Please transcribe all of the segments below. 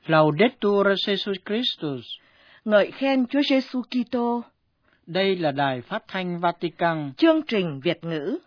Laudetur Jesus Christus. Ngợi khen Chúa Giêsu Kitô. Đây là Đài Phát thanh Vatican. Chương trình Việt ngữ.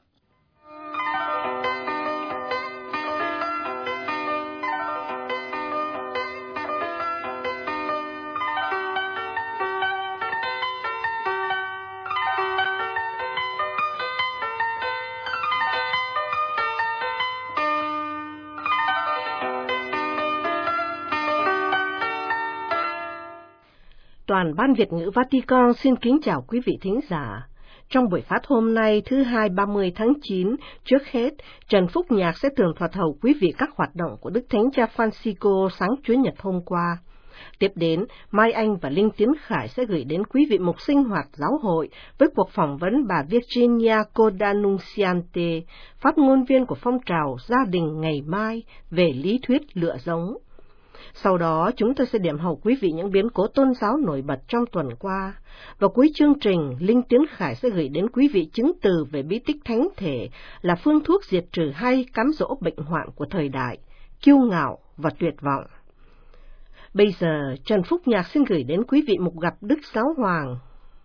Toàn ban Việt ngữ Vatican xin kính chào quý vị thính giả. Trong buổi phát hôm nay thứ Hai 30 tháng 9, trước hết, Trần Phúc Nhạc sẽ tường thuật hầu quý vị các hoạt động của Đức Thánh Cha Francisco sáng Chủ nhật hôm qua. Tiếp đến, Mai Anh và Linh Tiến Khải sẽ gửi đến quý vị mục sinh hoạt giáo hội với cuộc phỏng vấn bà Virginia Codanunciante, phát ngôn viên của phong trào Gia đình ngày mai về lý thuyết lựa giống. Sau đó, chúng tôi sẽ điểm hầu quý vị những biến cố tôn giáo nổi bật trong tuần qua. Và cuối chương trình, Linh Tiến Khải sẽ gửi đến quý vị chứng từ về bí tích thánh thể là phương thuốc diệt trừ hay cám dỗ bệnh hoạn của thời đại, kiêu ngạo và tuyệt vọng. Bây giờ, Trần Phúc Nhạc xin gửi đến quý vị mục gặp Đức Giáo Hoàng.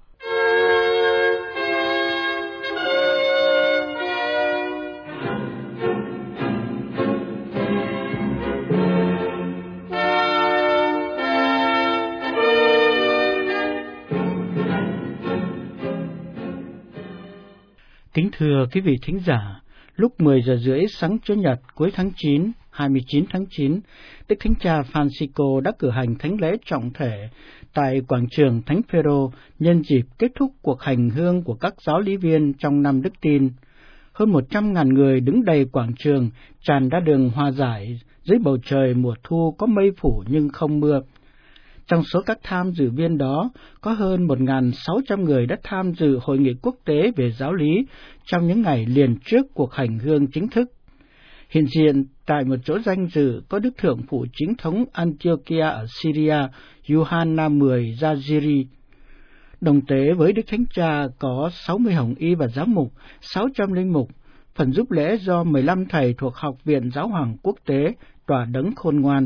Kính thưa quý vị thính giả, lúc 10 giờ rưỡi sáng Chủ nhật cuối tháng 9, 29 tháng 9, Đức Thánh Cha Francisco đã cử hành thánh lễ trọng thể tại quảng trường Thánh Phêrô nhân dịp kết thúc cuộc hành hương của các giáo lý viên trong năm Đức Tin. Hơn 100.000 người đứng đầy quảng trường tràn ra đường Hoa Giải dưới bầu trời mùa thu có mây phủ nhưng không mưa. Trong số các tham dự viên đó, có hơn 1.600 người đã tham dự hội nghị quốc tế về giáo lý trong những ngày liền trước cuộc hành hương chính thức. Hiện diện tại một chỗ danh dự có Đức Thượng Phụ Chính thống Antiochia ở Syria, Giovanna X Zajiri. Đồng tế với Đức Thánh Cha có 60 hồng y và giám mục, 600 linh mục, phần giúp lễ do 15 thầy thuộc Học viện Giáo hoàng Quốc tế, Tòa Đấng Khôn Ngoan.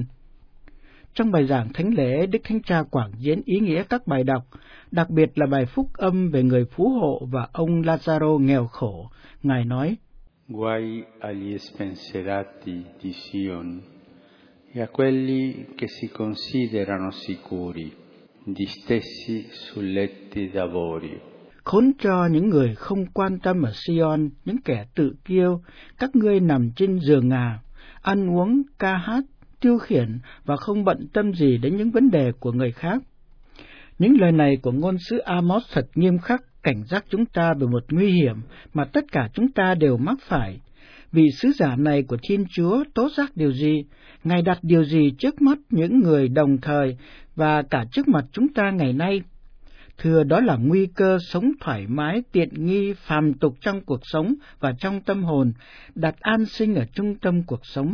Trong bài giảng thánh lễ, Đức Thánh Cha quảng diễn ý nghĩa các bài đọc, đặc biệt là bài phúc âm về người phú hộ và ông Lazaro nghèo khổ. Ngài nói: Guai agli spensierati di Sion e a quelli che si considerano sicuri di stessi sul letti d'avorio. Khốn cho những người không quan tâm ở Sion, những kẻ tự kiêu, các ngươi nằm trên giường ngà, ăn uống, ca hát, tiêu khiển và không bận tâm gì đến những vấn đề của người khác. Những lời này của ngôn sứ Amos thật nghiêm khắc, cảnh giác chúng ta về một nguy hiểm mà tất cả chúng ta đều mắc phải. Vị sứ giả này của Thiên Chúa tố giác điều gì? Ngài đặt điều gì trước mắt những người đồng thời và cả trước mặt chúng ta ngày nay? Thưa, đó là nguy cơ sống thoải mái, tiện nghi, phàm tục trong cuộc sống và trong tâm hồn, đặt an sinh ở trung tâm cuộc sống.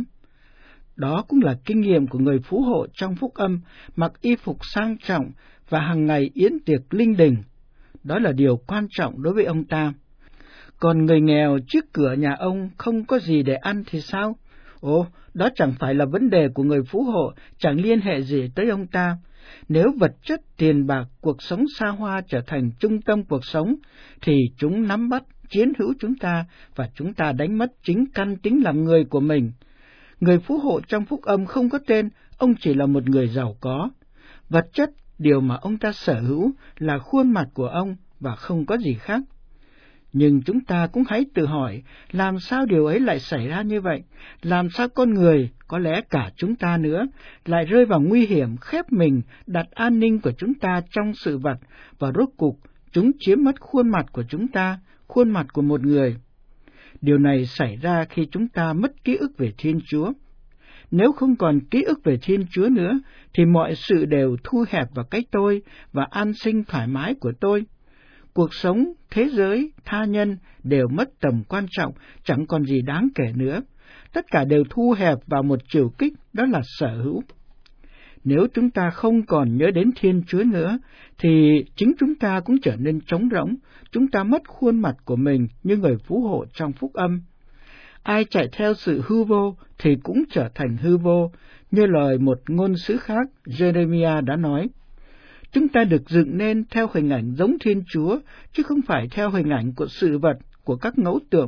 Đó cũng là kinh nghiệm của người phú hộ trong phúc âm, mặc y phục sang trọng và hàng ngày yến tiệc linh đình. Đó là điều quan trọng đối với ông ta. Còn người nghèo trước cửa nhà ông không có gì để ăn thì sao? Ồ, đó chẳng phải là vấn đề của người phú hộ, chẳng liên hệ gì tới ông ta. Nếu vật chất, tiền bạc, cuộc sống xa hoa trở thành trung tâm cuộc sống, thì chúng nắm bắt, chiếm hữu chúng ta, và chúng ta đánh mất chính căn tính làm người của mình. Người phú hộ trong phúc âm không có tên, ông chỉ là một người giàu có. Vật chất, điều mà ông ta sở hữu là khuôn mặt của ông và không có gì khác. Nhưng chúng ta cũng hãy tự hỏi, làm sao điều ấy lại xảy ra như vậy? Làm sao con người, có lẽ cả chúng ta nữa, lại rơi vào nguy hiểm khép mình đặt an ninh của chúng ta trong sự vật, và rốt cục chúng chiếm mất khuôn mặt của chúng ta, khuôn mặt của một người. Điều này xảy ra khi chúng ta mất ký ức về Thiên Chúa. Nếu không còn ký ức về Thiên Chúa nữa, thì mọi sự đều thu hẹp vào cái tôi và an sinh thoải mái của tôi. Cuộc sống, thế giới, tha nhân đều mất tầm quan trọng, chẳng còn gì đáng kể nữa. Tất cả đều thu hẹp vào một chiều kích, đó là sở hữu. Nếu chúng ta không còn nhớ đến Thiên Chúa nữa, thì chính chúng ta cũng trở nên trống rỗng, chúng ta mất khuôn mặt của mình như người phú hộ trong phúc âm. Ai chạy theo sự hư vô thì cũng trở thành hư vô, Như lời một ngôn sứ khác, Jeremiah đã nói, chúng ta được dựng nên theo hình ảnh giống Thiên Chúa, chứ không phải theo hình ảnh của sự vật, của các ngẫu tượng.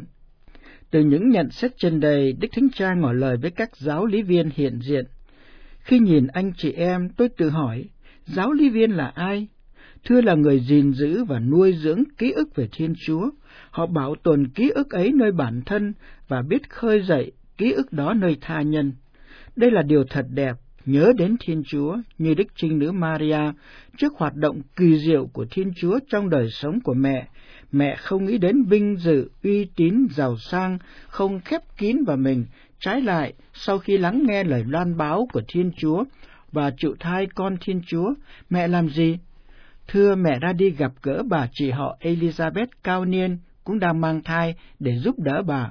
Từ những nhận xét trên đây, Đức Thánh Cha ngỏ lời với các giáo lý viên hiện diện. Khi nhìn anh chị em, tôi tự hỏi, giáo lý viên là ai? Thưa là người gìn giữ và nuôi dưỡng ký ức về Thiên Chúa. Họ bảo tồn ký ức ấy nơi bản thân và biết khơi dậy ký ức đó nơi tha nhân. Đây là điều thật đẹp, nhớ đến Thiên Chúa như Đức Trinh Nữ Maria trước hoạt động kỳ diệu của Thiên Chúa trong đời sống của mẹ. Mẹ không nghĩ đến vinh dự, uy tín, giàu sang, không khép kín vào mình. Trái lại, sau khi lắng nghe lời loan báo của Thiên Chúa và chịu thai con Thiên Chúa, mẹ làm gì? Thưa, mẹ ra đi gặp gỡ bà chị họ Elizabeth cao niên, cũng đang mang thai, để giúp đỡ bà.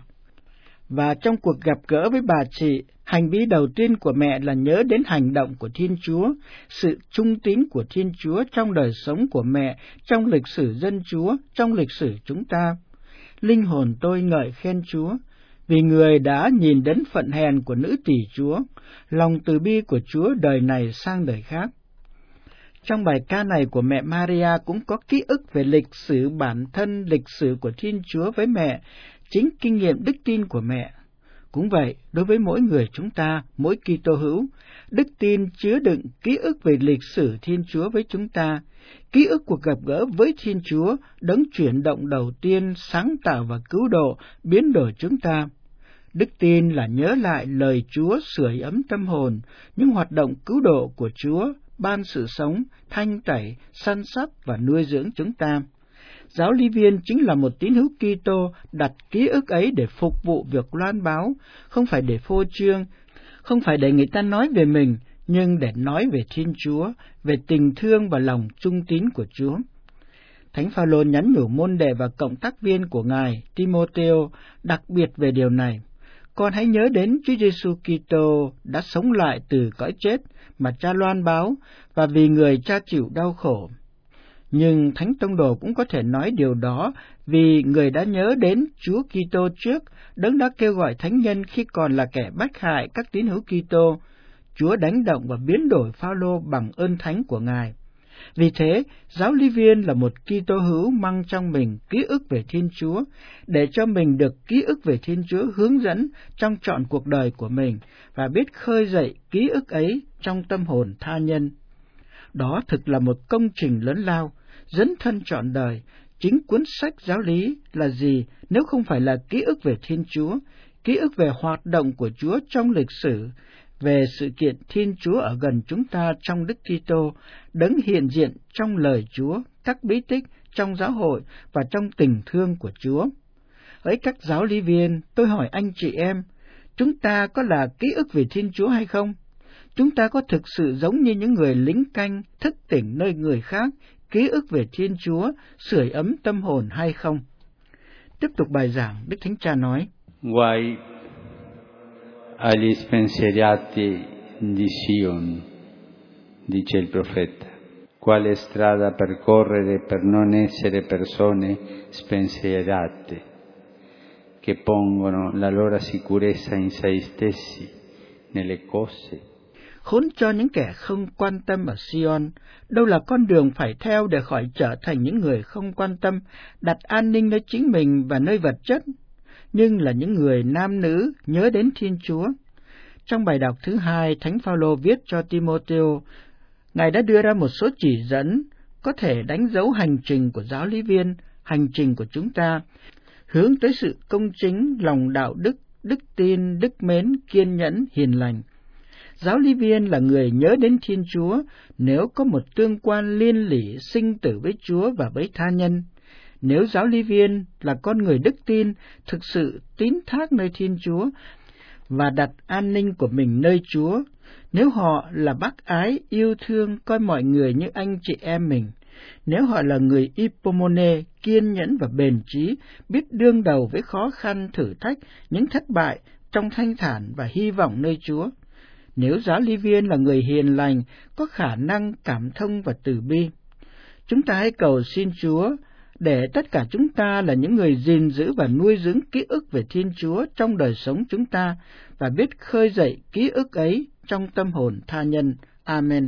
Và trong cuộc gặp gỡ với bà chị, hành vi đầu tiên của mẹ là nhớ đến hành động của Thiên Chúa, sự trung tín của Thiên Chúa trong đời sống của mẹ, trong lịch sử dân Chúa, trong lịch sử chúng ta. Linh hồn tôi ngợi khen Chúa, vì Người đã nhìn đến phận hèn của nữ tỳ Chúa, lòng từ bi của Chúa đời này sang đời khác. Trong bài ca này của mẹ Maria cũng có ký ức về lịch sử bản thân, lịch sử của Thiên Chúa với mẹ, chính kinh nghiệm đức tin của mẹ. Cũng vậy, đối với mỗi người chúng ta, mỗi Kitô hữu, đức tin chứa đựng ký ức về lịch sử Thiên Chúa với chúng ta, ký ức cuộc gặp gỡ với Thiên Chúa, đấng chuyển động đầu tiên, sáng tạo và cứu độ, biến đổi chúng ta. Đức tin là nhớ lại lời Chúa sưởi ấm tâm hồn, những hoạt động cứu độ của Chúa, ban sự sống, thanh tẩy, săn sóc và nuôi dưỡng chúng ta. Giáo lý viên chính là một tín hữu Kitô đặt ký ức ấy để phục vụ việc loan báo, không phải để phô trương, không phải để người ta nói về mình, nhưng để nói về Thiên Chúa, về tình thương và lòng trung tín của Chúa. Thánh Phaolô nhắn nhủ môn đệ và cộng tác viên của Ngài Timôthêu đặc biệt về điều này. Con hãy nhớ đến Chúa Giêsu Kitô đã sống lại từ cõi chết mà Cha loan báo, và vì Người Cha chịu đau khổ. Nhưng Thánh Tông Đồ cũng có thể nói điều đó vì Người đã nhớ đến Chúa Kitô trước, đấng đã kêu gọi thánh nhân khi còn là kẻ bách hại các tín hữu Kitô. Chúa đánh động và biến đổi Phaolô bằng ơn thánh của Ngài. Vì thế, giáo lý viên là một Kitô hữu mang trong mình ký ức về Thiên Chúa, để cho mình được ký ức về Thiên Chúa hướng dẫn trong trọn cuộc đời của mình và biết khơi dậy ký ức ấy trong tâm hồn tha nhân. Đó thực là một công trình lớn lao, dấn thân trọn đời. Chính cuốn sách giáo lý là gì nếu không phải là ký ức về Thiên Chúa, ký ức về hoạt động của Chúa trong lịch sử, về sự kiện Thiên Chúa ở gần chúng ta trong Đức Kitô, đấng hiện diện trong lời Chúa, các bí tích, trong giáo hội và trong tình thương của Chúa. Hỡi các giáo lý viên, tôi hỏi anh chị em, chúng ta có là ký ức về Thiên Chúa hay không? Chúng ta có thực sự giống như những người lính canh thức tỉnh nơi người khác, ký ức về Thiên Chúa, sưởi ấm tâm hồn hay không? Tiếp tục bài giảng, Đức Thánh Cha nói: Guai agli spensierati di Sion, dice il profeta. Quale strada percorrere per non essere persone spensierate, che pongono la loro sicurezza in se stessi, nelle cose. Khốn cho những kẻ không quan tâm ở Sion, đâu là con đường phải theo để khỏi trở thành những người không quan tâm, đặt an ninh nơi chính mình và nơi vật chất, nhưng là những người nam nữ nhớ đến Thiên Chúa. Trong bài đọc thứ 2, Thánh Phaolô viết cho Timôthêu, Ngài đã đưa ra một số chỉ dẫn có thể đánh dấu hành trình của giáo lý viên, hành trình của chúng ta, hướng tới sự công chính, lòng đạo đức, đức tin, đức mến, kiên nhẫn, hiền lành. Giáo lý viên là người nhớ đến Thiên Chúa nếu có một tương quan liên lỉ sinh tử với Chúa và với tha nhân. Nếu giáo lý viên là con người đức tin, thực sự tín thác nơi Thiên Chúa và đặt an ninh của mình nơi Chúa, nếu họ là bác ái, yêu thương, coi mọi người như anh chị em mình, nếu họ là người Ipomone, kiên nhẫn và bền chí, biết đương đầu với khó khăn, thử thách, những thất bại trong thanh thản và hy vọng nơi Chúa, nếu giáo lý viên là người hiền lành, có khả năng cảm thông và từ bi. Chúng ta hãy cầu xin Chúa để tất cả chúng ta là những người gìn giữ và nuôi dưỡng ký ức về Thiên Chúa trong đời sống chúng ta và biết khơi dậy ký ức ấy trong tâm hồn tha nhân. Amen.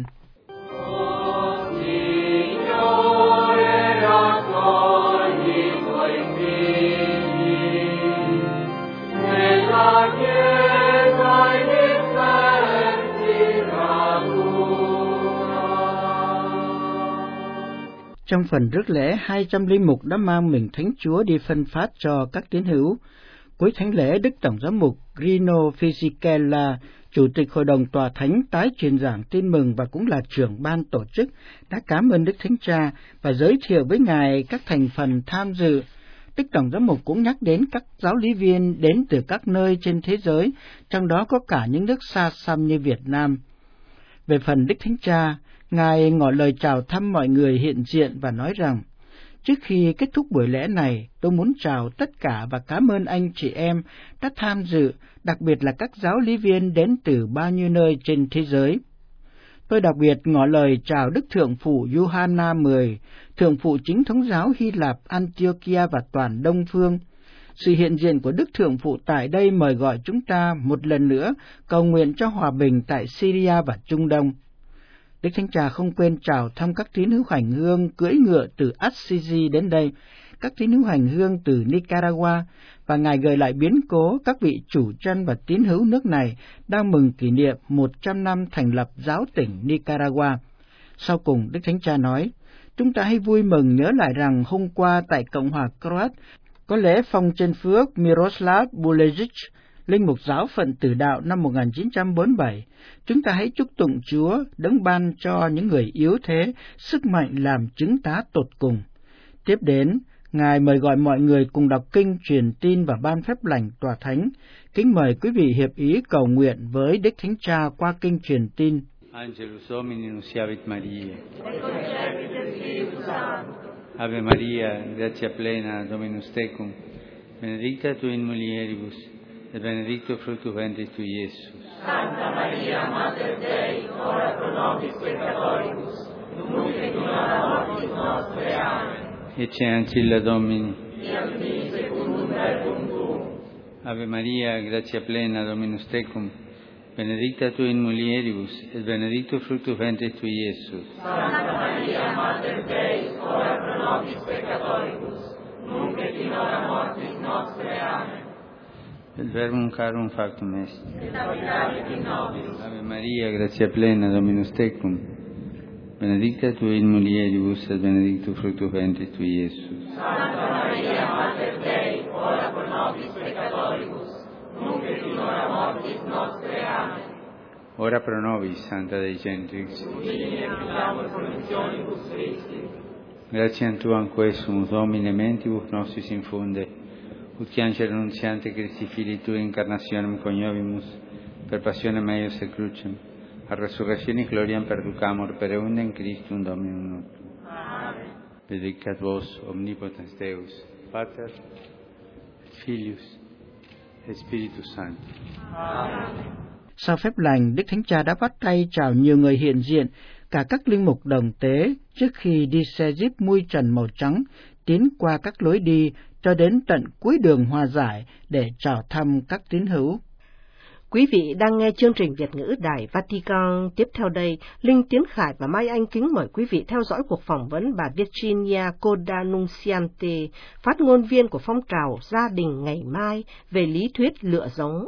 Trong phần rước lễ, 200 linh mục đã mang mình Thánh Chúa đi phân phát cho các tín hữu. Cuối thánh lễ, Đức Tổng giám mục Rino Fisichella, Chủ tịch Hội đồng Tòa Thánh tái truyền giảng tin mừng và cũng là trưởng ban tổ chức, đã cảm ơn Đức Thánh Cha và giới thiệu với Ngài các thành phần tham dự. Đức Tổng giám mục cũng nhắc đến các giáo lý viên đến từ các nơi trên thế giới, trong đó có cả những nước xa xăm như Việt Nam. Về phần Đức Thánh Cha, Ngài ngỏ lời chào thăm mọi người hiện diện và nói rằng, trước khi kết thúc buổi lễ này, tôi muốn chào tất cả và cảm ơn anh chị em đã tham dự, đặc biệt là các giáo lý viên đến từ bao nhiêu nơi trên thế giới. Tôi đặc biệt ngỏ lời chào Đức Thượng phụ Giovanna X, Thượng phụ Chính thống giáo Hy Lạp, Antiochia và toàn Đông Phương. Sự hiện diện của Đức Thượng phụ tại đây mời gọi chúng ta một lần nữa cầu nguyện cho hòa bình tại Syria và Trung Đông. Đức Thánh Cha không quên chào thăm các tín hữu hành hương cưỡi ngựa từ Assisi đến đây, các tín hữu hành hương từ Nicaragua, và Ngài gợi lại biến cố các vị chủ chân và tín hữu nước này đang mừng kỷ niệm 100 năm thành lập giáo tỉnh Nicaragua. Sau cùng, Đức Thánh Cha nói, chúng ta hãy vui mừng nhớ lại rằng hôm qua tại Cộng hòa Croat có lễ phong chân phước Miroslav Bulejic, linh mục giáo phận Tử Đạo năm 1947, chúng ta hãy chúc tụng Chúa đấng ban cho những người yếu thế sức mạnh làm chứng tá tột cùng. Tiếp đến, Ngài mời gọi mọi người cùng đọc kinh truyền tin và ban phép lành tòa thánh. Kính mời quý vị hiệp ý cầu nguyện với Đức Thánh Cha qua kinh truyền tin. Angelus Domini nunciavit Mariae. Ave Maria, gratia plena, Dominus tecum, benedicta tu in mulieribus, et benedictus fructus ventris tui, Iesus. Santa Maria, Mater Dei, ora pro nobis peccatoribus, nunc et in hora mortis nostre. Amen. Ecce ancilla Domini. Fiat mi secundum verbum tuum. Ave Maria, gratia plena, Dominus tecum, benedicta tu in mulieribus, et benedictus fructus ventris tui, Iesus. Santa Maria, Mater Dei, ora pro nobis peccatoribus, nunc et in hora mortis nostre. Amen. Et verbum carum factum est. Et habitavit in nobis. Ave Maria, gratia plena, Dominus tecum, benedicta tu in mulieribus, et benedictus fructus ventris tui, Iesus. Santa Maria, Mater Dei, ora pro nobis peccatoribus, nunc et in hora mortis nostre. Amen. Ora pro nobis, Santa Dei Gentrix. Udini et clamus promissionibus Christi. Gratiam Tuam quesumus, Domine, mentibus nostris infunde, ut che angelo annunziante Christi Filii Tui incarnationem coniovimus, per passionem eius et crucem, a resurrectione gloriam perducamur, per eundem Christum Dominum nostrum. Amen. Benedicat vos, omnipotens Deus, Pater, et Filius, et Spiritus Sanctus. Amen. Sau phép lành, Đức Thánh Cha đã bắt tay chào nhiều người hiện diện, cả các linh mục đồng tế, trước khi đi xe jeep mui trần màu trắng, tiến qua các lối đi cho đến tận cuối đường Hòa Giải để chào thăm các tín hữu. Quý vị đang nghe chương trình Việt ngữ Đài Vatican. Tiếp theo đây, Linh Tiến Khải và Mai Anh kính mời quý vị theo dõi cuộc phỏng vấn bà Virginia Coda Nunciante, phát ngôn viên của phong trào Gia đình ngày mai về lý thuyết lựa giống.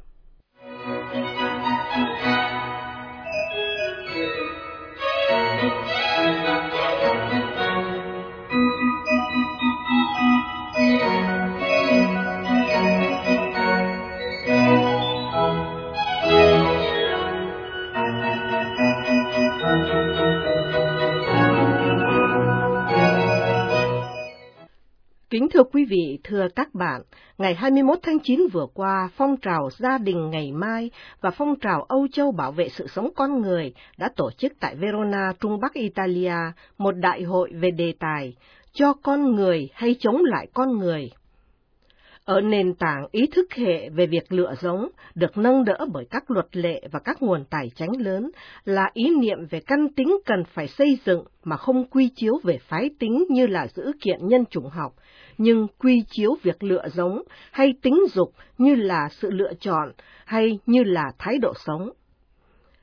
Kính thưa quý vị, thưa các bạn, ngày 21 tháng 9 vừa qua, phong trào Gia đình ngày mai và phong trào Âu Châu bảo vệ sự sống con người đã tổ chức tại Verona, Trung Bắc Italia, một đại hội về đề tài cho con người hay chống lại con người. Ở nền tảng ý thức hệ về việc lựa giống được nâng đỡ bởi các luật lệ và các nguồn tài chánh lớn là ý niệm về căn tính cần phải xây dựng mà không quy chiếu về phái tính như là dữ kiện nhân chủng học, nhưng quy chiếu việc lựa giống hay tính dục như là sự lựa chọn hay như là thái độ sống.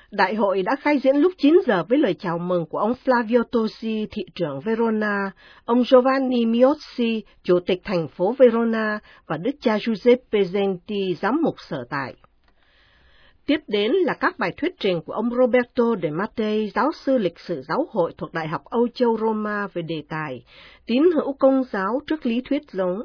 Đại hội đã khai diễn lúc 9 giờ với lời chào mừng của ông Flavio Tosi, thị trưởng Verona, ông Giovanni Miozzi, chủ tịch thành phố Verona, và đức cha Giuseppe Genti, giám mục sở tại. Tiếp đến là các bài thuyết trình của ông Roberto De Mattei, giáo sư lịch sử giáo hội thuộc Đại học Âu Châu Roma về đề tài tín hữu công giáo trước lý thuyết giống.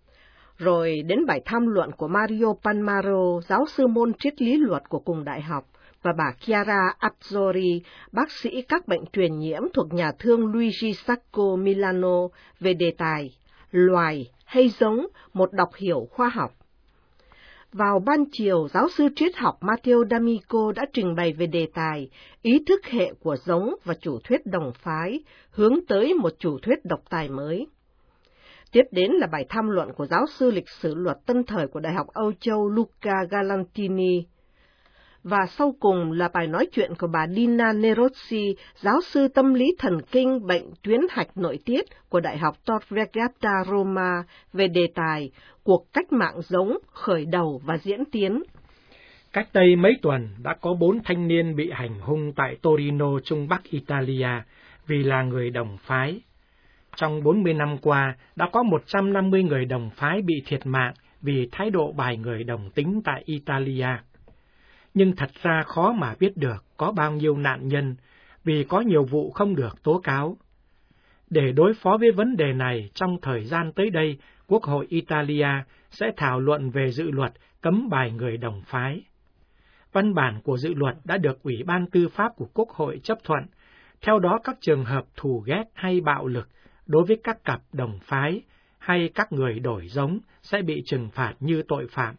Rồi đến bài tham luận của Mario Panmaro, giáo sư môn triết lý luật của cùng đại học, và bà Chiara Azzori, bác sĩ các bệnh truyền nhiễm thuộc nhà thương Luigi Sacco Milano về đề tài loài hay giống, một đọc hiểu khoa học. Vào ban chiều, giáo sư triết học Matteo D'Amico đã trình bày về đề tài ý thức hệ của giống và chủ thuyết đồng phái, hướng tới một chủ thuyết độc tài mới. Tiếp đến là bài tham luận của giáo sư lịch sử luật tân thời của Đại học Âu Châu Luca Galantini. Và sau cùng là bài nói chuyện của bà Dina Nerozzi, giáo sư tâm lý thần kinh bệnh tuyến hạch nội tiết của Đại học Tor Vergata Roma về đề tài cuộc cách mạng giống, khởi đầu và diễn tiến. Cách đây mấy tuần đã có 4 thanh niên bị hành hung tại Torino, Trung Bắc Italia vì là người đồng phái. Trong 40 năm qua, đã có 150 người đồng phái bị thiệt mạng vì thái độ bài người đồng tính tại Italia. Nhưng thật ra khó mà biết được có bao nhiêu nạn nhân, vì có nhiều vụ không được tố cáo. Để đối phó với vấn đề này, trong thời gian tới đây, Quốc hội Italia sẽ thảo luận về dự luật cấm bài người đồng phái. Văn bản của dự luật đã được Ủy ban Tư pháp của Quốc hội chấp thuận, theo đó các trường hợp thù ghét hay bạo lực đối với các cặp đồng phái hay các người đổi giống sẽ bị trừng phạt như tội phạm.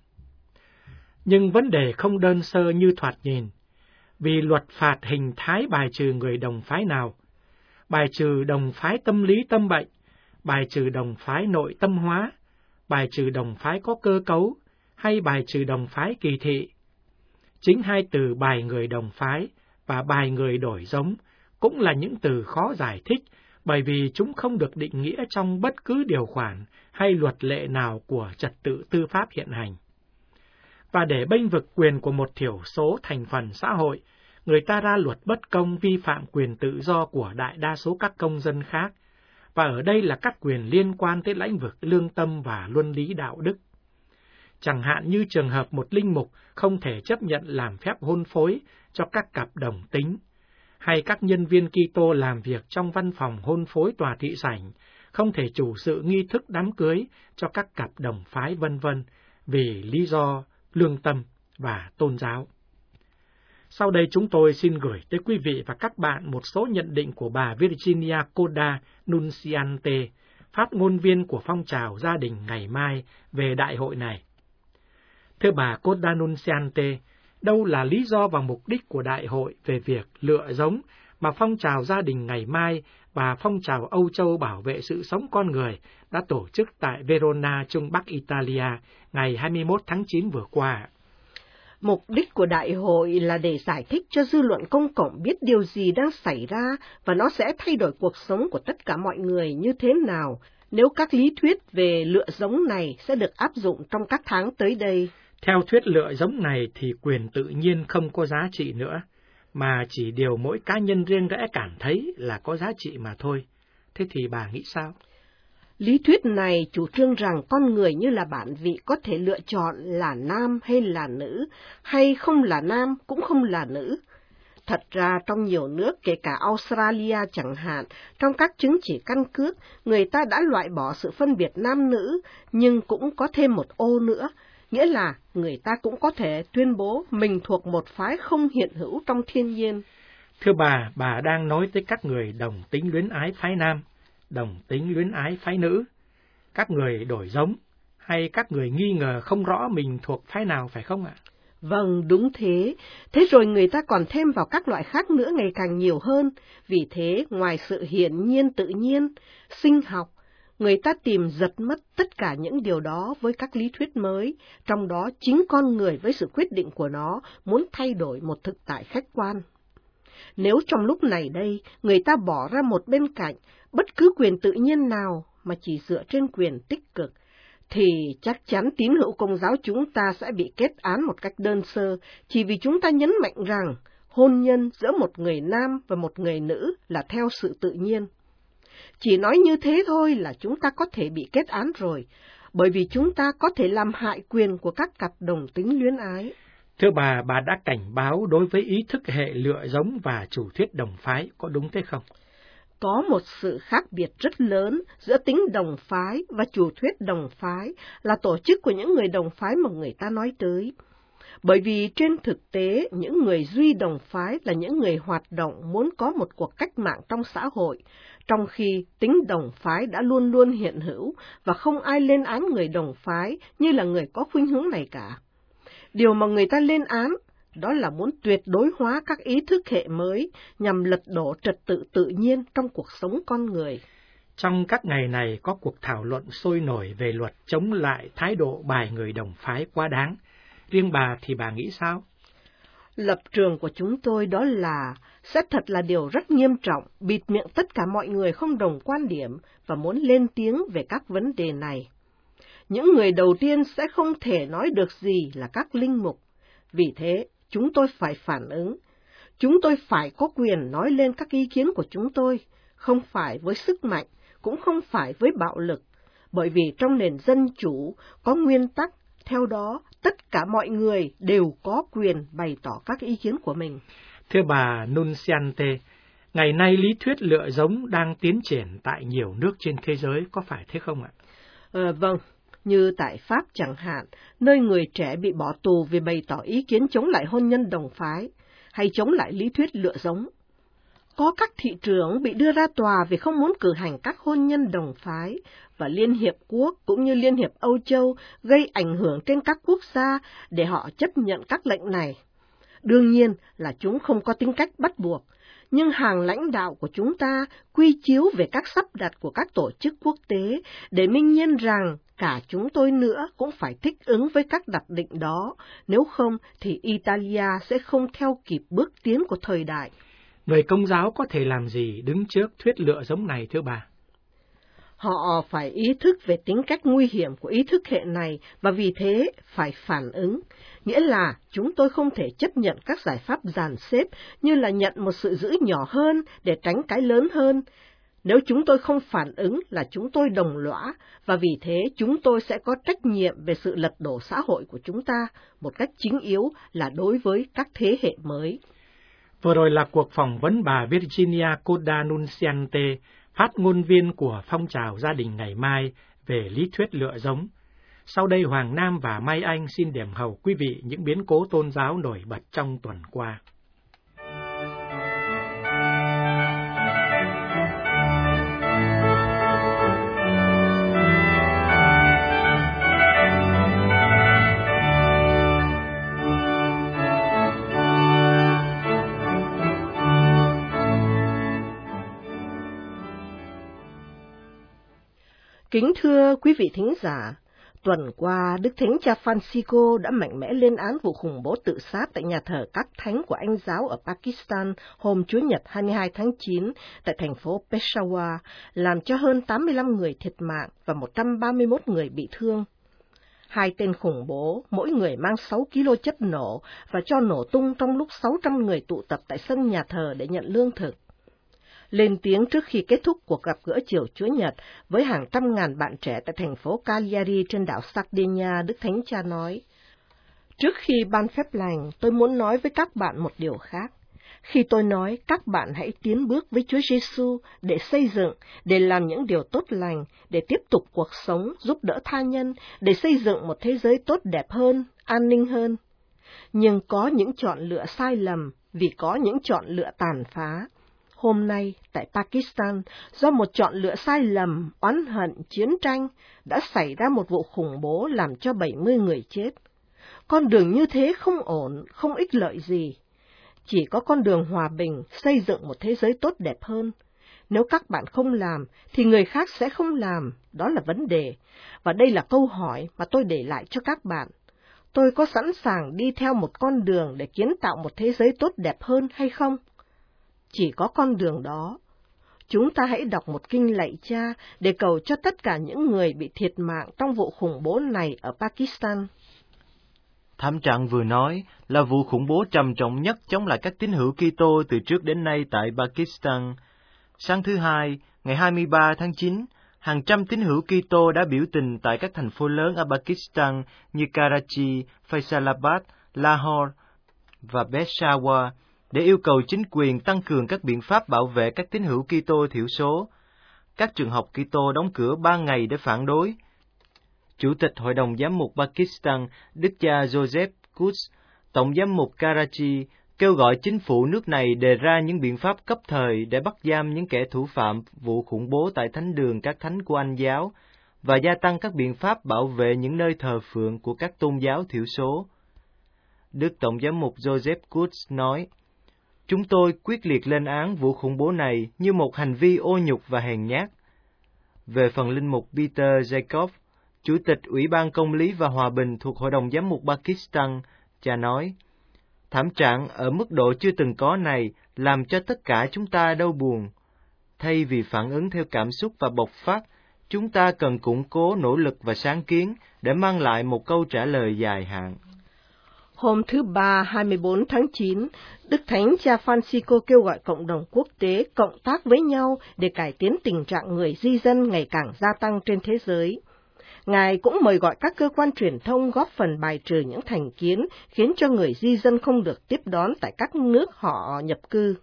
Nhưng vấn đề không đơn sơ như thoạt nhìn, vì luật phạt hình thái bài trừ người đồng phái nào, bài trừ đồng phái tâm lý tâm bệnh, bài trừ đồng phái nội tâm hóa, bài trừ đồng phái có cơ cấu, hay bài trừ đồng phái kỳ thị. Chính hai từ bài người đồng phái và bài người đổi giống cũng là những từ khó giải thích, bởi vì chúng không được định nghĩa trong bất cứ điều khoản hay luật lệ nào của trật tự tư pháp hiện hành. Và để bênh vực quyền của một thiểu số thành phần xã hội, người ta ra luật bất công vi phạm quyền tự do của đại đa số các công dân khác, và ở đây là các quyền liên quan tới lĩnh vực lương tâm và luân lý đạo đức. Chẳng hạn như trường hợp một linh mục không thể chấp nhận làm phép hôn phối cho các cặp đồng tính, hay các nhân viên Kitô làm việc trong văn phòng hôn phối tòa thị sảnh không thể chủ sự nghi thức đám cưới cho các cặp đồng phái vân vân vì lý do lương tâm và tôn giáo. Sau đây chúng tôi xin gửi tới quý vị và các bạn một số nhận định của bà Virginia Coda Nunciante, phát ngôn viên của phong trào gia đình ngày mai về đại hội này. Thưa bà Coda Nunciante, đâu là lý do và mục đích của đại hội về việc lựa giống mà phong trào gia đình ngày mai và phong trào Âu Châu bảo vệ sự sống con người đã tổ chức tại Verona, Trung Bắc Italia ngày 21 tháng 9 vừa qua? Mục đích của đại hội là để giải thích cho dư luận công cộng biết điều gì đang xảy ra và nó sẽ thay đổi cuộc sống của tất cả mọi người như thế nào nếu các lý thuyết về lựa giống này sẽ được áp dụng trong các tháng tới đây. Theo thuyết lựa giống này thì quyền tự nhiên không có giá trị nữa, mà chỉ điều mỗi cá nhân riêng rẽ cảm thấy là có giá trị mà thôi. Thế thì bà nghĩ sao? Lý thuyết này chủ trương rằng con người như là bản vị có thể lựa chọn là nam hay là nữ, hay không là nam cũng không là nữ. Thật ra trong nhiều nước, kể cả Australia chẳng hạn, trong các chứng chỉ căn cước, người ta đã loại bỏ sự phân biệt nam nữ, nhưng cũng có thêm một ô nữa, nghĩa là người ta cũng có thể tuyên bố mình thuộc một phái không hiện hữu trong thiên nhiên. Thưa bà đang nói tới các người đồng tính luyến ái phái nam, đồng tính luyến ái phái nữ, các người đổi giống, hay các người nghi ngờ không rõ mình thuộc phái nào phải không ạ? Vâng, đúng thế. Thế rồi người ta còn thêm vào các loại khác nữa ngày càng nhiều hơn. Vì thế, ngoài sự hiển nhiên tự nhiên, sinh học, người ta tìm giật mất tất cả những điều đó với các lý thuyết mới, trong đó chính con người với sự quyết định của nó muốn thay đổi một thực tại khách quan. Nếu trong lúc này đây, người ta bỏ ra một bên cạnh bất cứ quyền tự nhiên nào mà chỉ dựa trên quyền tích cực, thì chắc chắn tín hữu công giáo chúng ta sẽ bị kết án một cách đơn sơ, chỉ vì chúng ta nhấn mạnh rằng hôn nhân giữa một người nam và một người nữ là theo sự tự nhiên. Chỉ nói như thế thôi là chúng ta có thể bị kết án rồi, bởi vì chúng ta có thể làm hại quyền của các cặp đồng tính luyến ái. Thưa bà đã cảnh báo đối với ý thức hệ lựa giống và chủ thuyết đồng phái, có đúng thế không? Có một sự khác biệt rất lớn giữa tính đồng phái và chủ thuyết đồng phái là tổ chức của những người đồng phái mà người ta nói tới. Bởi vì trên thực tế, những người duy đồng phái là những người hoạt động muốn có một cuộc cách mạng trong xã hội, trong khi tính đồng phái đã luôn luôn hiện hữu và không ai lên án người đồng phái như là người có khuynh hướng này cả. Điều mà người ta lên án đó là muốn tuyệt đối hóa các ý thức hệ mới nhằm lật đổ trật tự tự nhiên trong cuộc sống con người. Trong các ngày này có cuộc thảo luận sôi nổi về luật chống lại thái độ bài người đồng phái quá đáng. Riêng bà thì bà nghĩ sao? Lập trường của chúng tôi đó là sẽ thật là điều rất nghiêm trọng bịt miệng tất cả mọi người không đồng quan điểm và muốn lên tiếng về các vấn đề này. Những người đầu tiên sẽ không thể nói được gì là các linh mục. Vì thế, chúng tôi phải phản ứng. Chúng tôi phải có quyền nói lên các ý kiến của chúng tôi, không phải với sức mạnh, cũng không phải với bạo lực, bởi vì trong nền dân chủ có nguyên tắc, theo đó tất cả mọi người đều có quyền bày tỏ các ý kiến của mình. Thưa bà Nunziante, ngày nay lý thuyết lựa giống đang tiến triển tại nhiều nước trên thế giới, có phải thế không ạ? Vâng. Như tại Pháp chẳng hạn, nơi người trẻ bị bỏ tù vì bày tỏ ý kiến chống lại hôn nhân đồng phái, hay chống lại lý thuyết lựa giống. Có các thị trưởng bị đưa ra tòa vì không muốn cử hành các hôn nhân đồng phái, và Liên Hiệp Quốc cũng như Liên Hiệp Âu Châu gây ảnh hưởng trên các quốc gia để họ chấp nhận các lệnh này. Đương nhiên là chúng không có tính cách bắt buộc, nhưng hàng lãnh đạo của chúng ta quy chiếu về các sắp đặt của các tổ chức quốc tế để minh nhân rằng cả chúng tôi nữa cũng phải thích ứng với các đặc định đó, nếu không thì Italia sẽ không theo kịp bước tiến của thời đại. Người Công giáo có thể làm gì đứng trước thuyết lựa giống này thưa bà? Họ phải ý thức về tính cách nguy hiểm của ý thức hệ này và vì thế phải phản ứng. Nghĩa là chúng tôi không thể chấp nhận các giải pháp dàn xếp như là nhận một sự giữ nhỏ hơn để tránh cái lớn hơn. Nếu chúng tôi không phản ứng là chúng tôi đồng lõa, và vì thế chúng tôi sẽ có trách nhiệm về sự lật đổ xã hội của chúng ta, một cách chính yếu là đối với các thế hệ mới. Vừa rồi là cuộc phỏng vấn bà Virginia Coda Nunziante, phát ngôn viên của phong trào gia đình ngày mai về lý thuyết lựa giống. Sau đây Hoàng Nam và Mai Anh xin điểm hầu quý vị những biến cố tôn giáo nổi bật trong tuần qua. Kính thưa quý vị thính giả, tuần qua Đức Thánh Cha Francisco đã mạnh mẽ lên án vụ khủng bố tự sát tại nhà thờ Các Thánh của Anh giáo ở Pakistan hôm Chủ nhật 22 tháng 9 tại thành phố Peshawar, làm cho hơn 85 người thiệt mạng và 131 người bị thương. Hai tên khủng bố, mỗi người mang 6 kg chất nổ và cho nổ tung trong lúc 600 người tụ tập tại sân nhà thờ để nhận lương thực. Lên tiếng trước khi kết thúc cuộc gặp gỡ chiều Chúa Nhật với hàng trăm ngàn bạn trẻ tại thành phố Cagliari trên đảo Sardinia, Đức Thánh Cha nói: Trước khi ban phép lành, tôi muốn nói với các bạn một điều khác. Khi tôi nói các bạn hãy tiến bước với Chúa Giêsu để xây dựng, để làm những điều tốt lành, để tiếp tục cuộc sống, giúp đỡ tha nhân, để xây dựng một thế giới tốt đẹp hơn, an ninh hơn. Nhưng có những chọn lựa sai lầm vì có những chọn lựa tàn phá. Hôm nay, tại Pakistan, do một chọn lựa sai lầm, oán hận, chiến tranh, đã xảy ra một vụ khủng bố làm cho 70 người chết. Con đường như thế không ổn, không ích lợi gì. Chỉ có con đường hòa bình, xây dựng một thế giới tốt đẹp hơn. Nếu các bạn không làm, thì người khác sẽ không làm, đó là vấn đề. Và đây là câu hỏi mà tôi để lại cho các bạn. Tôi có sẵn sàng đi theo một con đường để kiến tạo một thế giới tốt đẹp hơn hay không? Chỉ có con đường đó. Chúng ta hãy đọc một kinh lạy Cha để cầu cho tất cả những người bị thiệt mạng trong vụ khủng bố này ở Pakistan. Thảm trạng vừa nói là vụ khủng bố trầm trọng nhất chống lại các tín hữu Kitô từ trước đến nay tại Pakistan. Sáng thứ Hai, ngày 23 tháng 9, hàng trăm tín hữu Kitô đã biểu tình tại các thành phố lớn ở Pakistan như Karachi, Faisalabad, Lahore và Peshawar để yêu cầu chính quyền tăng cường các biện pháp bảo vệ các tín hữu Kitô thiểu số. Các trường học Kitô đóng cửa 3 ngày để phản đối. Chủ tịch Hội đồng Giám mục Pakistan, Đức cha Joseph Quds, Tổng giám mục Karachi, kêu gọi chính phủ nước này đề ra những biện pháp cấp thời để bắt giam những kẻ thủ phạm vụ khủng bố tại thánh đường các thánh của Anh giáo và gia tăng các biện pháp bảo vệ những nơi thờ phượng của các tôn giáo thiểu số. Đức Tổng giám mục Joseph Quds nói, "Chúng tôi quyết liệt lên án vụ khủng bố này như một hành vi ô nhục và hèn nhát." Về phần linh mục Peter Jacob, Chủ tịch Ủy ban Công lý và Hòa bình thuộc Hội đồng Giám mục Pakistan, cha nói, "Thảm trạng ở mức độ chưa từng có này làm cho tất cả chúng ta đau buồn. Thay vì phản ứng theo cảm xúc và bộc phát, chúng ta cần củng cố nỗ lực và sáng kiến để mang lại một câu trả lời dài hạn." Hôm thứ Ba 24 tháng 9, Đức Thánh Cha Francisco kêu gọi cộng đồng quốc tế cộng tác với nhau để cải tiến tình trạng người di dân ngày càng gia tăng trên thế giới. Ngài cũng mời gọi các cơ quan truyền thông góp phần bài trừ những thành kiến khiến cho người di dân không được tiếp đón tại các nước họ nhập cư.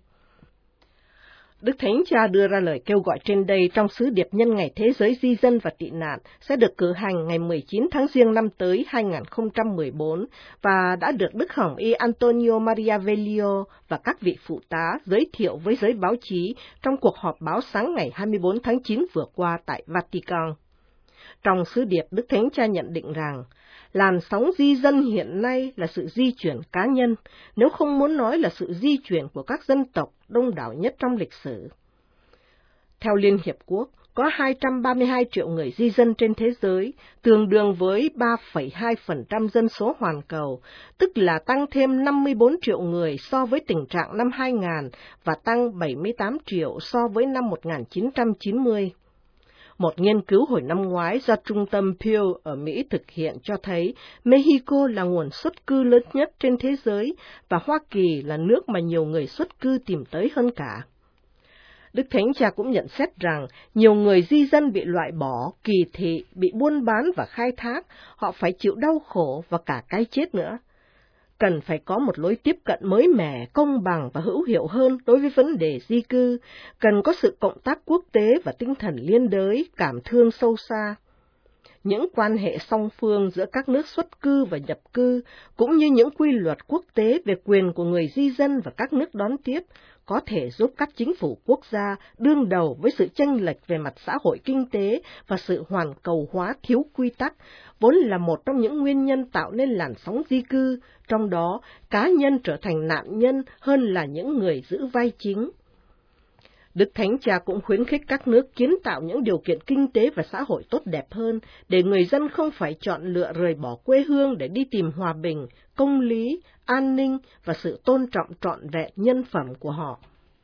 Đức Thánh Cha đưa ra lời kêu gọi trên đây trong sứ điệp nhân ngày Thế giới di dân và tị nạn sẽ được cử hành ngày 19 tháng Giêng năm tới 2014 và đã được Đức Hồng Y Antonio Maria Velio và các vị phụ tá giới thiệu với giới báo chí trong cuộc họp báo sáng ngày 24 tháng 9 vừa qua tại Vatican. Trong sứ điệp, Đức Thánh Cha nhận định rằng, làn sóng di dân hiện nay là sự di chuyển cá nhân, nếu không muốn nói là sự di chuyển của các dân tộc đông đảo nhất trong lịch sử. Theo Liên Hiệp Quốc, có 232 triệu người di dân trên thế giới, tương đương với 3,2% dân số hoàn cầu, tức là tăng thêm 54 triệu người so với tình trạng năm 2000 và tăng 78 triệu so với năm 1990. Một nghiên cứu hồi năm ngoái do Trung tâm Pew ở Mỹ thực hiện cho thấy Mexico là nguồn xuất cư lớn nhất trên thế giới và Hoa Kỳ là nước mà nhiều người xuất cư tìm tới hơn cả. Đức Thánh Cha cũng nhận xét rằng nhiều người di dân bị loại bỏ, kỳ thị, bị buôn bán và khai thác, họ phải chịu đau khổ và cả cái chết nữa. Cần phải có một lối tiếp cận mới mẻ, công bằng và hữu hiệu hơn đối với vấn đề di cư, cần có sự cộng tác quốc tế và tinh thần liên đới, cảm thương sâu xa. Những quan hệ song phương giữa các nước xuất cư và nhập cư, cũng như những quy luật quốc tế về quyền của người di dân và các nước đón tiếp, có thể giúp các chính phủ quốc gia đương đầu với sự chênh lệch về mặt xã hội kinh tế và sự hoàn cầu hóa thiếu quy tắc, vốn là một trong những nguyên nhân tạo nên làn sóng di cư, trong đó cá nhân trở thành nạn nhân hơn là những người giữ vai chính. Đức Thánh Cha cũng khuyến khích các nước kiến tạo những điều kiện kinh tế và xã hội tốt đẹp hơn, để người dân không phải chọn lựa rời bỏ quê hương để đi tìm hòa bình, công lý, an ninh và sự tôn trọng trọn vẹn nhân phẩm của họ.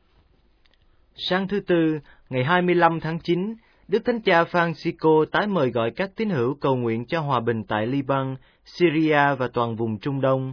Sáng thứ Tư, ngày 25 tháng 9, Đức Thánh Cha Francisco tái mời gọi các tín hữu cầu nguyện cho hòa bình tại Liban, Syria và toàn vùng Trung Đông.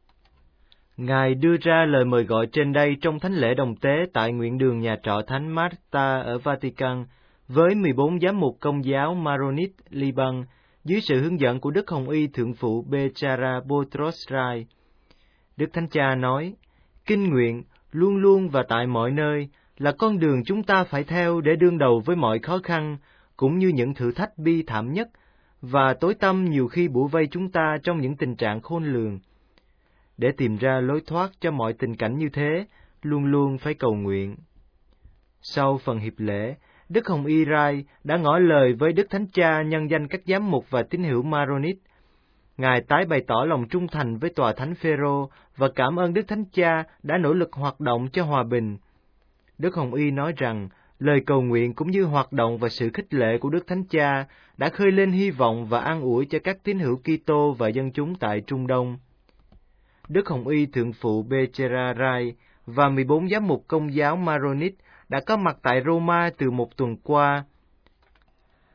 Ngài đưa ra lời mời gọi trên đây trong thánh lễ đồng tế tại nguyện đường nhà trọ Thánh Marta ở Vatican, với 14 giám mục Công giáo Maronit Liban, dưới sự hướng dẫn của Đức Hồng Y Thượng phụ Bechara Botros Rai. Đức Thánh Cha nói, kinh nguyện luôn luôn và tại mọi nơi là con đường chúng ta phải theo để đương đầu với mọi khó khăn, cũng như những thử thách bi thảm nhất, và tối tăm nhiều khi bủa vây chúng ta trong những tình trạng khôn lường. Để tìm ra lối thoát cho mọi tình cảnh như thế, luôn luôn phải cầu nguyện. Sau phần hiệp lễ, Đức Hồng Y Rai đã ngỏ lời với Đức Thánh Cha nhân danh các giám mục và tín hữu Maronit. Ngài tái bày tỏ lòng trung thành với tòa Thánh Phêrô và cảm ơn Đức Thánh Cha đã nỗ lực hoạt động cho hòa bình. Đức Hồng Y nói rằng, lời cầu nguyện cũng như hoạt động và sự khích lệ của Đức Thánh Cha đã khơi lên hy vọng và an ủi cho các tín hữu Kitô và dân chúng tại Trung Đông. Đức Hồng Y Thượng phụ Bechara Rai và 14 giám mục Công giáo Maronit đã có mặt tại Roma từ một tuần qua.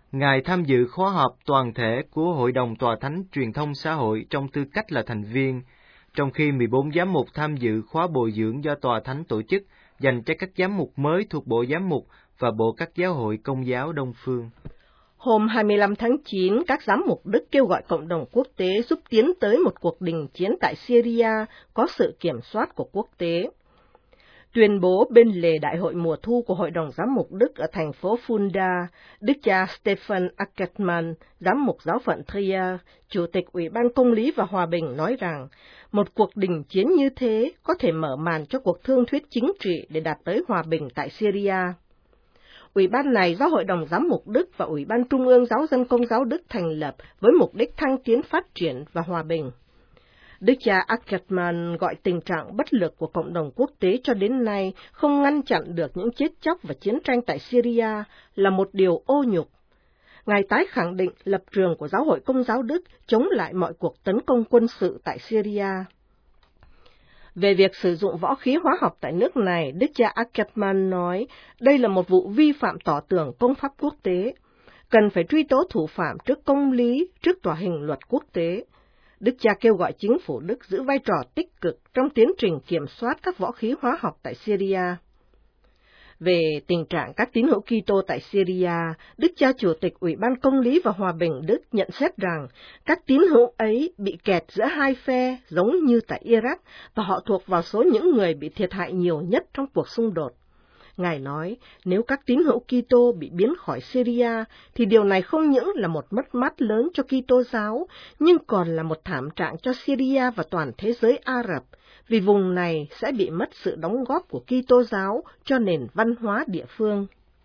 Ngài tham dự khóa họp toàn thể của Hội đồng Tòa Thánh Truyền thông Xã hội trong tư cách là thành viên, trong khi 14 giám mục tham dự khóa bồi dưỡng do Tòa Thánh tổ chức dành cho các giám mục mới thuộc Bộ Giám mục và Bộ các giáo hội Công giáo Đông phương. Hôm 25 tháng 9, các giám mục Đức kêu gọi cộng đồng quốc tế giúp tiến tới một cuộc đình chiến tại Syria có sự kiểm soát của quốc tế. Tuyên bố bên lề đại hội mùa thu của Hội đồng Giám mục Đức ở thành phố Fulda, Đức cha Stefan Ackermann, giám mục giáo phận Trier, Chủ tịch Ủy ban Công lý và Hòa bình nói rằng, một cuộc đình chiến như thế có thể mở màn cho cuộc thương thuyết chính trị để đạt tới hòa bình tại Syria. Ủy ban này do Hội đồng Giám mục Đức và Ủy ban Trung ương Giáo dân Công giáo Đức thành lập với mục đích thăng tiến phát triển và hòa bình. Đức cha Ackermann gọi tình trạng bất lực của cộng đồng quốc tế cho đến nay không ngăn chặn được những chết chóc và chiến tranh tại Syria là một điều ô nhục. Ngài tái khẳng định lập trường của Giáo hội Công giáo Đức chống lại mọi cuộc tấn công quân sự tại Syria. Về việc sử dụng võ khí hóa học tại nước này, Đức cha Ackermann nói đây là một vụ vi phạm tỏ tường công pháp quốc tế, cần phải truy tố thủ phạm trước công lý, trước tòa hình luật quốc tế. Đức cha kêu gọi chính phủ Đức giữ vai trò tích cực trong tiến trình kiểm soát các võ khí hóa học tại Syria. Về tình trạng các tín hữu Kitô tại Syria, Đức cha Chủ tịch Ủy ban Công lý và Hòa bình Đức nhận xét rằng các tín hữu ấy bị kẹt giữa hai phe giống như tại Iraq và họ thuộc vào số những người bị thiệt hại nhiều nhất trong cuộc xung đột. Ngài nói, nếu các tín hữu Kitô bị biến khỏi Syria, thì điều này không những là một mất mát lớn cho Kitô giáo, nhưng còn là một thảm trạng cho Syria và toàn thế giới Ả Rập, vì vùng này sẽ bị mất sự đóng góp của Kitô giáo cho nền văn hóa địa phương.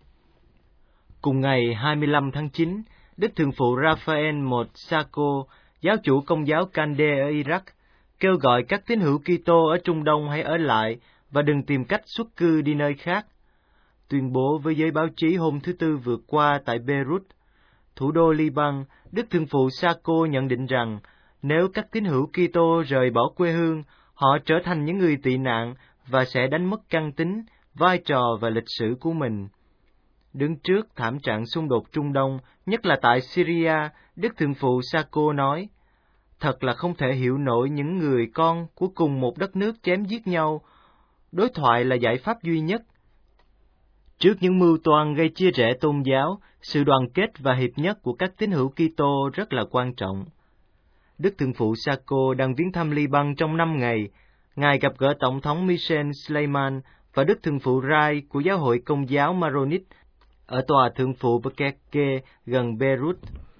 Cùng ngày 25 tháng 9, Đức Thượng phụ Raphael Motsako, giáo chủ Công giáo Kande ở Iraq, kêu gọi các tín hữu Kitô ở Trung Đông hãy ở lại và đừng tìm cách xuất cư đi nơi khác. Tuyên bố với giới báo chí hôm thứ Tư vừa qua tại Beirut, thủ đô Liban, Đức Thượng phụ Sako nhận định rằng nếu các tín hữu Kitô rời bỏ quê hương, họ trở thành những người tị nạn và sẽ đánh mất căn tính, vai trò và lịch sử của mình. Đứng trước thảm trạng xung đột Trung Đông, nhất là tại Syria, Đức Thượng phụ Sako nói, thật là không thể hiểu nổi những người con của cùng một đất nước chém giết nhau. Đối thoại là giải pháp duy nhất. Trước những mưu toan gây chia rẽ tôn giáo, sự đoàn kết và hiệp nhất của các tín hữu Kitô rất là quan trọng. Đức Thượng phụ Sako đang viếng thăm Liban trong 5 ngày. Ngài gặp gỡ Tổng thống Michel Sleiman và Đức Thượng phụ Rai của Giáo hội Công giáo Maronit ở tòa Thượng phụ Bekeke gần Beirut.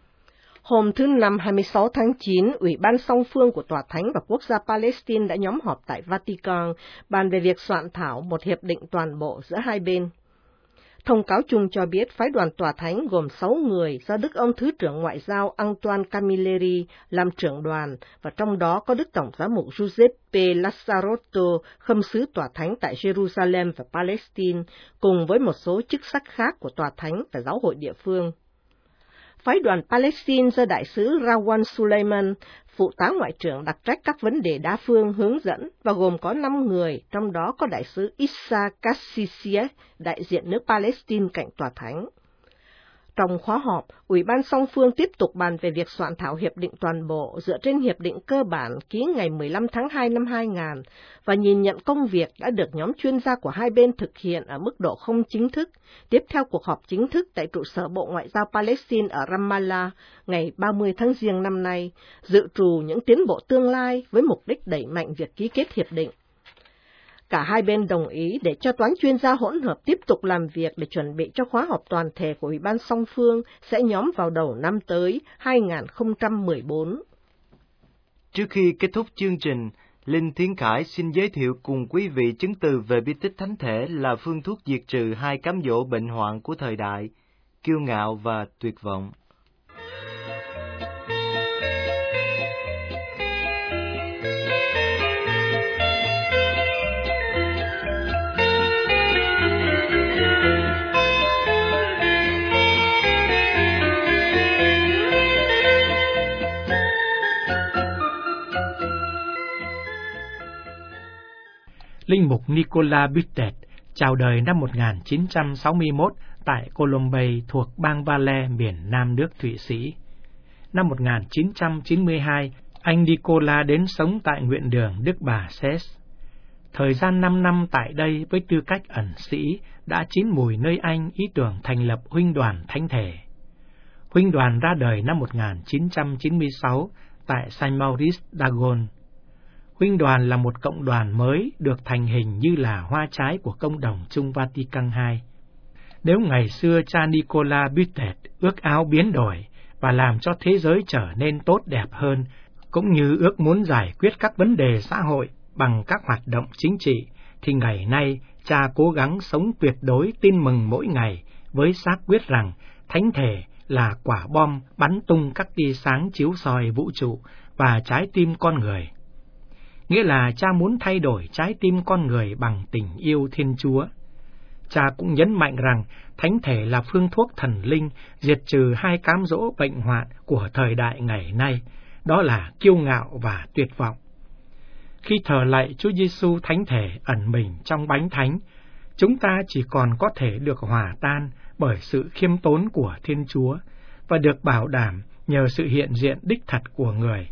Hôm thứ Năm 26 tháng 9, Ủy ban song phương của Tòa Thánh và Quốc gia Palestine đã nhóm họp tại Vatican bàn về việc soạn thảo một hiệp định toàn bộ giữa hai bên. Thông cáo chung cho biết phái đoàn Tòa Thánh gồm 6 người do Đức ông Thứ trưởng Ngoại giao Antoine Camilleri làm trưởng đoàn, và trong đó có Đức Tổng giám mục Giuseppe Lazzarotto, khâm sứ Tòa Thánh tại Jerusalem và Palestine, cùng với một số chức sắc khác của Tòa Thánh và giáo hội địa phương. Phái đoàn Palestine do Đại sứ Rawan Suleiman, phụ tá ngoại trưởng đặc trách các vấn đề đa phương hướng dẫn, và gồm có 5 người, trong đó có Đại sứ Issa Kassisieh, đại diện nước Palestine cạnh Tòa Thánh. Trong khóa họp, Ủy ban song phương tiếp tục bàn về việc soạn thảo hiệp định toàn bộ dựa trên hiệp định cơ bản ký ngày 15 tháng 2 năm 2000 và nhìn nhận công việc đã được nhóm chuyên gia của hai bên thực hiện ở mức độ không chính thức, tiếp theo cuộc họp chính thức tại trụ sở Bộ Ngoại giao Palestine ở Ramallah ngày 30 tháng Giêng năm nay, dự trù những tiến bộ tương lai với mục đích đẩy mạnh việc ký kết hiệp định. Cả hai bên đồng ý để cho toán chuyên gia hỗn hợp tiếp tục làm việc để chuẩn bị cho khóa họp toàn thể của Ủy ban song phương sẽ nhóm vào đầu năm tới 2014. Trước khi kết thúc chương trình, Linh Thiến Khải xin giới thiệu cùng quý vị chứng từ về bí tích thánh thể là phương thuốc diệt trừ hai cám dỗ bệnh hoạn của thời đại, kiêu ngạo và tuyệt vọng. Linh mục Nicolas Butet, chào đời năm 1961 tại Colombey thuộc bang Valais, miền Nam nước Thụy Sĩ. Năm 1992, anh Nicola đến sống tại nguyện đường Đức Bà Xét. Thời gian 5 năm tại đây với tư cách ẩn sĩ đã chín mùi nơi anh ý tưởng thành lập huynh đoàn thánh thể. Huynh đoàn ra đời năm 1996 tại Saint Maurice d'Agon. Huynh đoàn là một cộng đoàn mới được thành hình như là hoa trái của công đồng chung Vatican II. Nếu ngày xưa cha Nicola Butet ước ao biến đổi và làm cho thế giới trở nên tốt đẹp hơn, cũng như ước muốn giải quyết các vấn đề xã hội bằng các hoạt động chính trị, thì ngày nay cha cố gắng sống tuyệt đối tin mừng mỗi ngày với xác quyết rằng thánh thể là quả bom bắn tung các tia sáng chiếu soi vũ trụ và trái tim con người. Nghĩa là cha muốn thay đổi trái tim con người bằng tình yêu Thiên Chúa. Cha cũng nhấn mạnh rằng thánh thể là phương thuốc thần linh diệt trừ hai cám dỗ bệnh hoạn của thời đại ngày nay, đó là kiêu ngạo và tuyệt vọng. Khi thờ lạy Chúa Giêsu thánh thể ẩn mình trong bánh thánh, chúng ta chỉ còn có thể được hòa tan bởi sự khiêm tốn của Thiên Chúa và được bảo đảm nhờ sự hiện diện đích thật của người.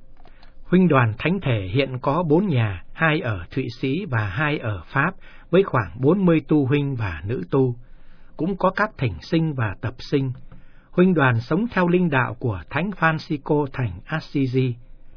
Huynh đoàn thánh thể hiện có 4 nhà, 2 ở Thụy Sĩ và 2 ở Pháp, với khoảng 40 tu huynh và nữ tu. Cũng có các thỉnh sinh và tập sinh. Huynh đoàn sống theo linh đạo của Thánh Francisco thành Assisi.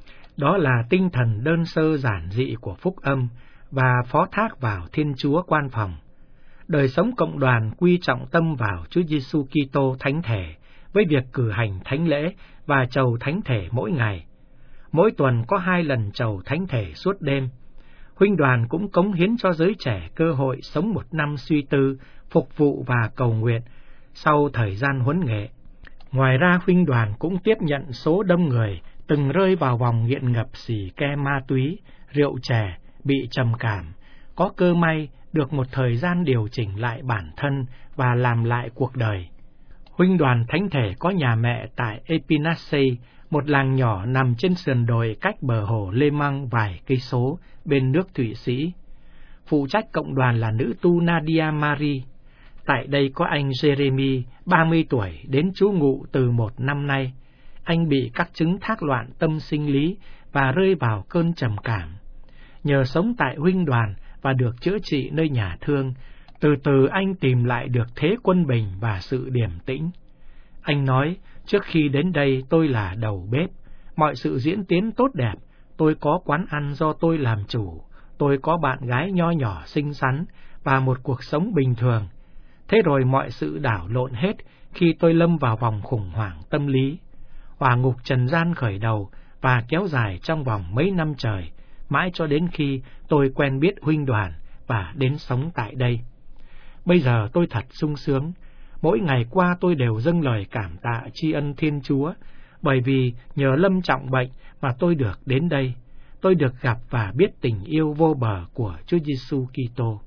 Đó là tinh thần đơn sơ giản dị của phúc âm và phó thác vào Thiên Chúa quan phòng. Đời sống cộng đoàn quy trọng tâm vào Chúa Giêsu Kitô thánh thể với việc cử hành thánh lễ và chầu thánh thể mỗi ngày. Mỗi tuần có 2 lần chầu thánh thể suốt đêm. Huynh đoàn cũng cống hiến cho giới trẻ cơ hội sống 1 năm suy tư, phục vụ và cầu nguyện sau thời gian huấn nghệ. Ngoài ra, huynh đoàn cũng tiếp nhận số đông người từng rơi vào vòng nghiện ngập xì ke ma túy, rượu chè, bị trầm cảm, có cơ may được một thời gian điều chỉnh lại bản thân và làm lại cuộc đời. Huynh đoàn thánh thể có nhà mẹ tại Epinace, một làng nhỏ nằm trên sườn đồi cách bờ hồ Lê Măng vài cây số bên nước Thụy Sĩ. Phụ trách cộng đoàn là nữ tu Nadia Marie. Tại đây có anh Jeremy, 30 tuổi, đến trú ngụ từ 1 năm nay. Anh bị các chứng thác loạn tâm sinh lý và rơi vào cơn trầm cảm. Nhờ sống tại huynh đoàn và được chữa trị nơi nhà thương, từ từ anh tìm lại được thế quân bình và sự điềm tĩnh. Anh nói, trước khi đến đây tôi là đầu bếp, mọi sự diễn tiến tốt đẹp, tôi có quán ăn do tôi làm chủ, tôi có bạn gái nho nhỏ xinh xắn và một cuộc sống bình thường. Thế rồi mọi sự đảo lộn hết khi tôi lâm vào vòng khủng hoảng tâm lý. Hỏa ngục trần gian khởi đầu và kéo dài trong vòng mấy năm trời, mãi cho đến khi tôi quen biết huynh đoàn và đến sống tại đây. Bây giờ tôi thật sung sướng. Mỗi ngày qua tôi đều dâng lời cảm tạ tri ân Thiên Chúa, bởi vì nhờ lâm trọng bệnh mà tôi được đến đây. Tôi được gặp và biết tình yêu vô bờ của Chúa Giêsu Kitô.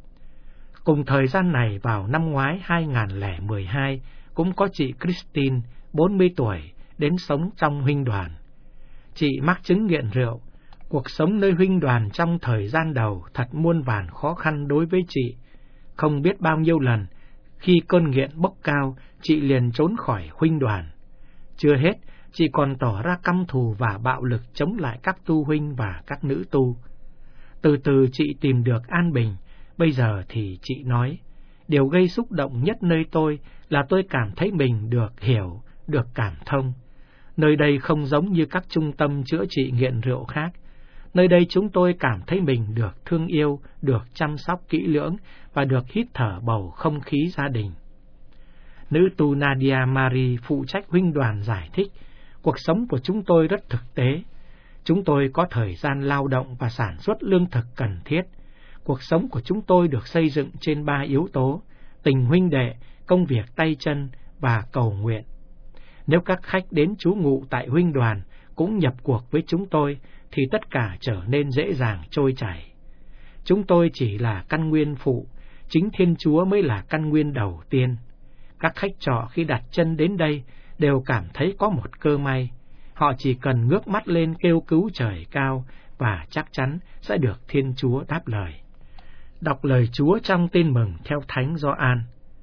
Cùng thời gian này, vào năm ngoái 2012, cũng có chị Christine, 40 tuổi, đến sống trong huynh đoàn. Chị mắc chứng nghiện rượu. Cuộc sống nơi huynh đoàn trong thời gian đầu thật muôn vàn khó khăn đối với chị. Không biết bao nhiêu lần, khi cơn nghiện bốc cao, chị liền trốn khỏi huynh đoàn. Chưa hết, chị còn tỏ ra căm thù và bạo lực chống lại các tu huynh và các nữ tu. Từ từ chị tìm được an bình. Bây giờ thì chị nói, điều gây xúc động nhất nơi tôi là tôi cảm thấy mình được hiểu, được cảm thông. Nơi đây không giống như các trung tâm chữa trị nghiện rượu khác. Nơi đây chúng tôi cảm thấy mình được thương yêu, được chăm sóc kỹ lưỡng và được hít thở bầu không khí gia đình. Nữ tu Nadia Marie phụ trách huynh đoàn giải thích, cuộc sống của chúng tôi rất thực tế. Chúng tôi có thời gian lao động và sản xuất lương thực cần thiết. Cuộc sống của chúng tôi được xây dựng trên 3 yếu tố: tình huynh đệ, công việc tay chân và cầu nguyện. Nếu các khách đến trú ngụ tại huynh đoàn cũng nhập cuộc với chúng tôi, thì tất cả trở nên dễ dàng trôi chảy. Chúng tôi chỉ là căn nguyên phụ, chính Thiên Chúa mới là căn nguyên đầu tiên. Các khách trọ khi đặt chân đến đây đều cảm thấy có một cơ may. Họ chỉ cần ngước mắt lên kêu cứu trời cao và chắc chắn sẽ được Thiên Chúa đáp lời. Đọc lời Chúa trong Tin Mừng theo Thánh Gioan.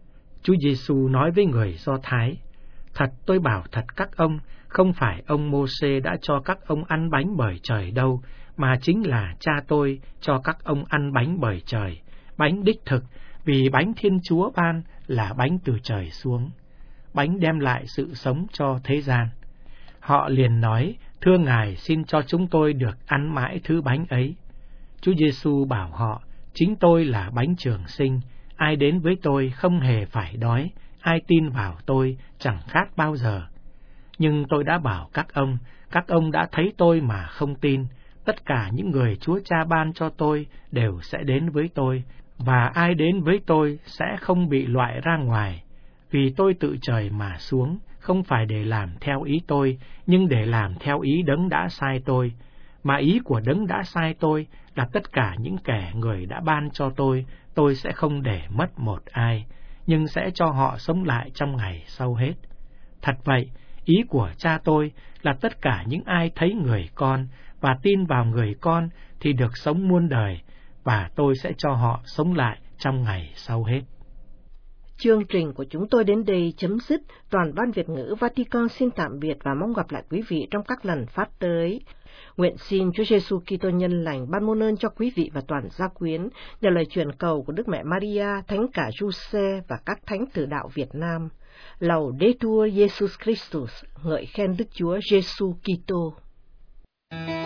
Chúa Giêsu nói với người Do Thái: Thật tôi bảo thật các ông, không phải ông Mô-sê đã cho các ông ăn bánh bởi trời đâu, mà chính là Cha tôi cho các ông ăn bánh bởi trời, bánh đích thực, vì bánh Thiên Chúa ban là bánh từ trời xuống, bánh đem lại sự sống cho thế gian. Họ liền nói: Thưa Ngài, xin cho chúng tôi được ăn mãi thứ bánh ấy. Chúa Giêsu bảo họ: Chính tôi là bánh trường sinh, ai đến với tôi không hề phải đói, ai tin vào tôi chẳng khát bao giờ. Nhưng tôi đã bảo các ông đã thấy tôi mà không tin. Tất cả những người Chúa Cha ban cho tôi đều sẽ đến với tôi, và ai đến với tôi sẽ không bị loại ra ngoài. Vì tôi tự trời mà xuống, không phải để làm theo ý tôi, nhưng để làm theo ý Đấng đã sai tôi. Mà ý của Đấng đã sai tôi là tất cả những kẻ người đã ban cho tôi sẽ không để mất một ai, nhưng sẽ cho họ sống lại trong ngày sau hết. Thật vậy, ý của Cha tôi là tất cả những ai thấy người con và tin vào người con thì được sống muôn đời, và tôi sẽ cho họ sống lại trong ngày sau hết. Chương trình của chúng tôi đến đây chấm dứt. Toàn ban Việt ngữ Vatican xin tạm biệt và mong gặp lại quý vị trong các lần phát tới. Nguyện xin Chúa Giêsu Kitô nhân lành ban muôn ơn cho quý vị và toàn gia quyến, nhờ lời truyền cầu của Đức Mẹ Maria, Thánh cả Giuse và các thánh tử đạo Việt Nam. Laudetur Jesus Christus, ngợi khen Đức Chúa Giêsu Kitô.